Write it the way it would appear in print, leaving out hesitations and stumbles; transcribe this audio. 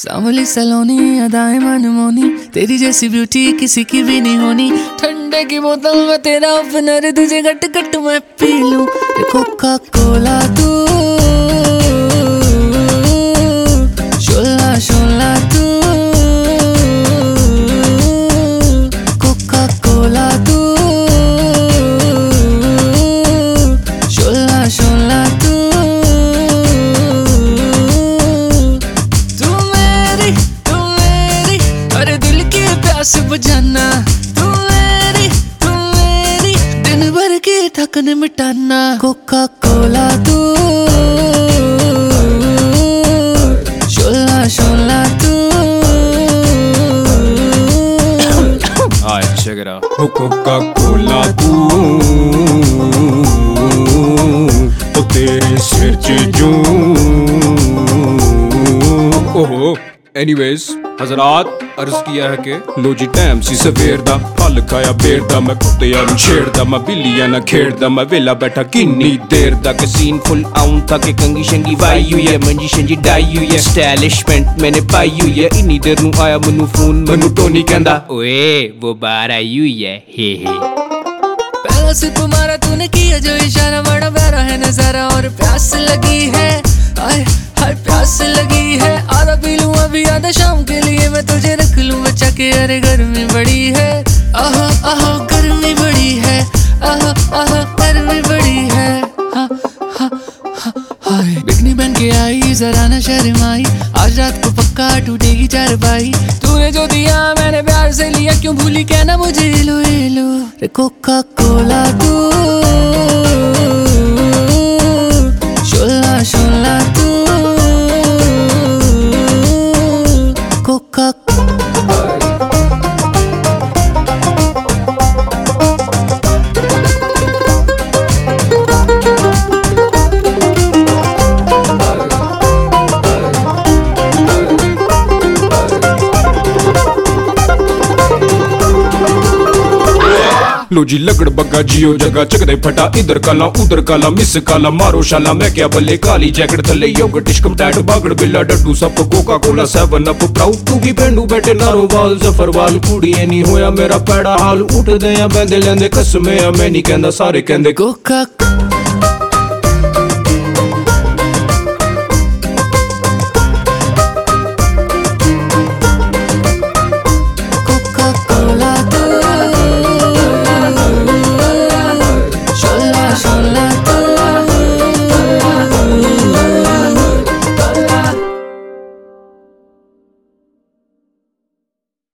सांवली सलोनी अदाएं मनमोनी, तेरी जैसी ब्यूटी किसी की भी नहीं होनी। ठंडे की बोतल में तेरा ओपनर, तुझे घट घट मैं पी लूं। कोका कोला तू, शोला शोला तू, कोका कोला तू, शोला शोला तू। अरे दिल की प्यास बुझाना, तू मेरी दिन भर की थकन मिटाना। कोका कोला तू, शोला शोला तू। Alright, check it out. Coca Cola तू, ओ तेरे सिर च जूं। ओहो एनीवेज हजरात अर्ज किया है कि लो जी टाइम सी सवेर दा, फल खाया बेर दा, मैं कुत्तियां नूं छेड़दा, मैं बिल्लियां नाल खेड़दा, मैं वेला बैठा किन्नी देर दा। के सीन फुल आउं था कि कंगी शंगी वाई हुई है, मंजी शंजी डाई हुई है, स्टाइलिशमेंट मैंने पाई हुई है। इन्नी देर नूं आया मैनू फोन, मैनू टोनी कहंदा ओए वो बाहर आई हुई है, हे हे। पहला से तुम्हारा तूने किया जो इशारा, बड़ा प्यारा है नजारा और प्यास लगी है, आए हाय प्यास लगी है। आधा पी लूं अभी आधा शाम के लिए, मैं तुझे रख लूं बचा के। अरे गर्मी बड़ी है, आहा आहा गर्मी बड़ी है, आहा आहा गर्मी बड़ी है। हाँ हाँ हाँ हाय बिकनी बन के आई जरा ना शर्माई, आज रात को पक्का टूटेगी चारपाई। तूने जो दिया मैंने प्यार से लिया, क्यों भूली कहना मुझे लो लो। कोका कोला तू, शोला शोला तू, कोका लो जी लगड़ बग्गा जियो जगह चकदे फटा, इधर काला उधर काला मिस काला मारो शाला। मैं क्या बल्ले काली जैकेट थले योगर्ट टिश्कम टैट बागड़ बिल्ला डड्डू सब Coca Cola 7 up proud to be पेंडू बैठे नारो वाल जफरवाल। कुड़िए नहीं होया मेरा पैड़ा हाल, उठदे आ बैंदे लेंदे कसमे आ, मैं नहीं कहंदा सारे कहंदे कोका